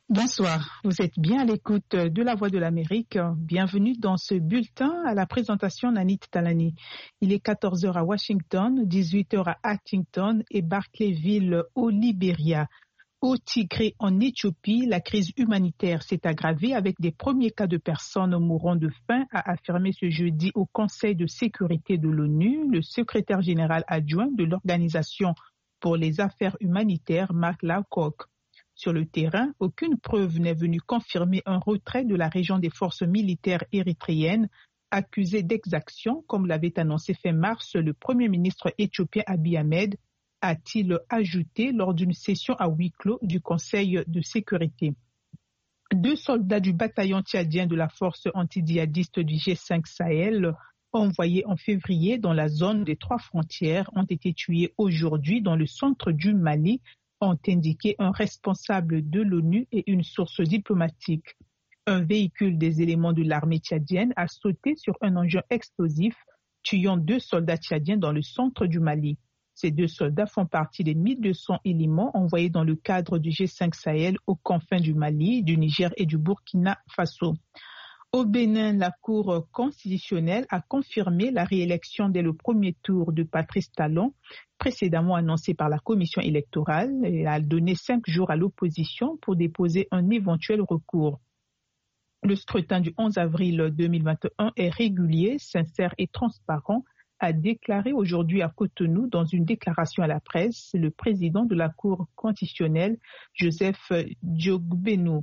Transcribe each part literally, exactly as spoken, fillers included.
Bonsoir, vous êtes bien à l'écoute de La Voix de l'Amérique. Bienvenue dans ce bulletin à la présentation Nanit Talani. Il est quatorze heures à Washington, dix-huit heures à Huntington et Barclayville au Libéria. Au Tigré en Éthiopie, la crise humanitaire s'est aggravée avec des premiers cas de personnes mourant de faim, a affirmé ce jeudi au Conseil de sécurité de l'ONU le secrétaire général adjoint de l'Organisation pour les affaires humanitaires, Mark Lowcock. Sur le terrain, aucune preuve n'est venue confirmer un retrait de la région des forces militaires érythréennes accusées d'exaction, comme l'avait annoncé fin mars le Premier ministre éthiopien Abiy Ahmed, a-t-il ajouté lors d'une session à huis clos du Conseil de sécurité. Deux soldats du bataillon tchadien de la force antidjihadiste du G cinq Sahel, envoyés en février dans la zone des trois frontières, ont été tués aujourd'hui dans le centre du Mali, ont indiqué un responsable de l'ONU et une source diplomatique. Un véhicule des éléments de l'armée tchadienne a sauté sur un engin explosif, tuant deux soldats tchadiens dans le centre du Mali. Ces deux soldats font partie des mille deux cents éléments envoyés dans le cadre du G cinq Sahel aux confins du Mali, du Niger et du Burkina Faso. Au Bénin, la Cour constitutionnelle a confirmé la réélection dès le premier tour de Patrice Talon, précédemment annoncé par la commission électorale, et a donné cinq jours à l'opposition pour déposer un éventuel recours. Le scrutin du onze avril deux mille vingt et un est régulier, sincère et transparent, a déclaré aujourd'hui à Cotonou dans une déclaration à la presse le président de la Cour constitutionnelle, Joseph Diogbeno.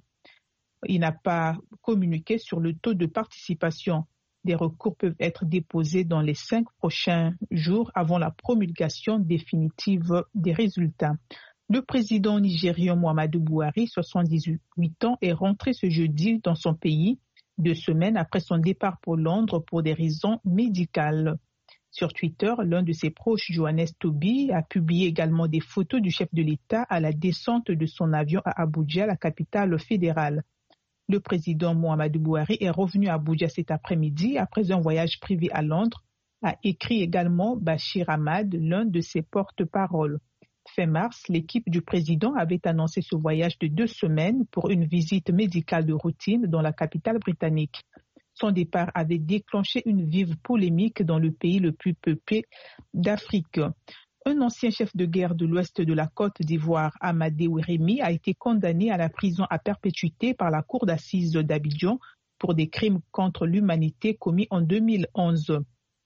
Il n'a pas communiqué sur le taux de participation. Des recours peuvent être déposés dans les cinq prochains jours avant la promulgation définitive des résultats. Le président nigérian Muhammadu Buhari, soixante-dix-huit ans, est rentré ce jeudi dans son pays, deux semaines après son départ pour Londres pour des raisons médicales. Sur Twitter, l'un de ses proches, Johannes Toby, a publié également des photos du chef de l'État à la descente de son avion à Abuja, la capitale fédérale. Le président Muhammadu Buhari est revenu à Abuja cet après-midi après un voyage privé à Londres, a écrit également Bachir Ahmad, l'un de ses porte-paroles. Fin mars, l'équipe du président avait annoncé ce voyage de deux semaines pour une visite médicale de routine dans la capitale britannique. Son départ avait déclenché une vive polémique dans le pays le plus peuplé d'Afrique. Un ancien chef de guerre de l'ouest de la Côte d'Ivoire, Amadé Ouérémy, a été condamné à la prison à perpétuité par la cour d'assises d'Abidjan pour des crimes contre l'humanité commis en deux mille onze.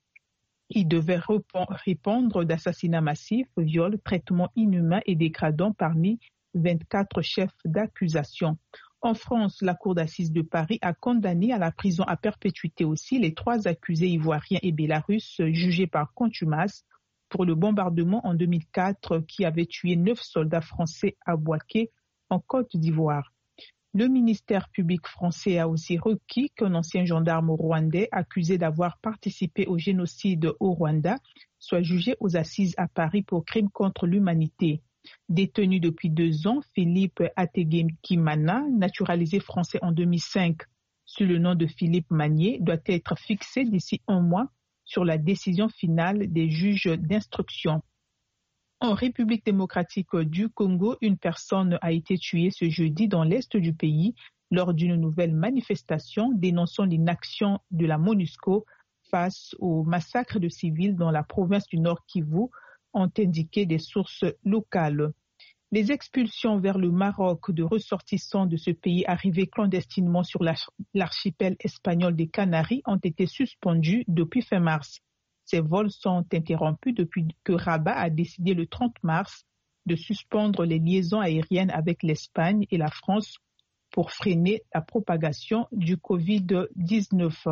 Il devait répondre d'assassinats massifs, viols, traitements inhumains et dégradants parmi vingt-quatre chefs d'accusation. En France, la cour d'assises de Paris a condamné à la prison à perpétuité aussi les trois accusés ivoiriens et bélarusses jugés par contumace pour le bombardement en deux mille quatre qui avait tué neuf soldats français à Bouaké, en Côte d'Ivoire. Le ministère public français a aussi requis qu'un ancien gendarme rwandais accusé d'avoir participé au génocide au Rwanda soit jugé aux assises à Paris pour crimes contre l'humanité. Détenu depuis deux ans, Philippe Ategekimana, naturalisé français en deux mille cinq sous le nom de Philippe Magnier, doit être fixé d'ici un mois sur la décision finale des juges d'instruction. En République démocratique du Congo, une personne a été tuée ce jeudi dans l'est du pays lors d'une nouvelle manifestation dénonçant l'inaction de la MONUSCO face au massacre de civils dans la province du Nord Kivu, ont indiqué des sources locales. Les expulsions vers le Maroc de ressortissants de ce pays arrivés clandestinement sur l'archipel espagnol des Canaries ont été suspendues depuis fin mars. Ces vols sont interrompus depuis que Rabat a décidé le trente mars de suspendre les liaisons aériennes avec l'Espagne et la France pour freiner la propagation du covid dix-neuf.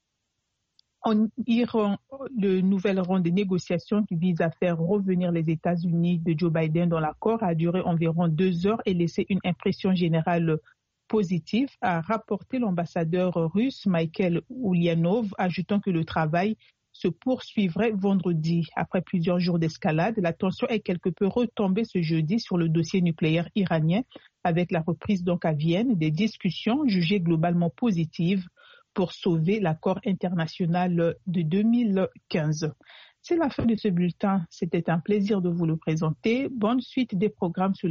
En Iran, le nouvel round de négociations qui vise à faire revenir les États-Unis de Joe Biden dans l'accord a duré environ deux heures et laissé une impression générale positive, a rapporté l'ambassadeur russe Michael Ulyanov, ajoutant que le travail se poursuivrait vendredi. Après plusieurs jours d'escalade, la tension est quelque peu retombée ce jeudi sur le dossier nucléaire iranien, avec la reprise donc à Vienne des discussions jugées globalement positives pour sauver l'accord international de deux mille quinze. C'est la fin de ce bulletin. C'était un plaisir de vous le présenter. Bonne suite des programmes sur